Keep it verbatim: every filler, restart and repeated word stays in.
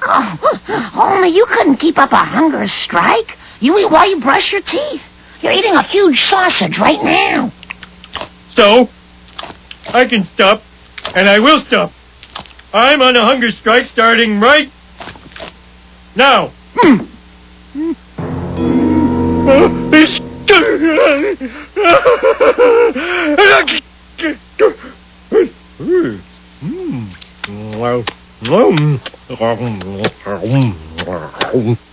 Oh, only you couldn't keep up a hunger strike. You eat while you brush your teeth. You're eating a huge sausage right now. So, I can stop, and I will stop. I'm on a hunger strike starting right now. Hmm. Mm.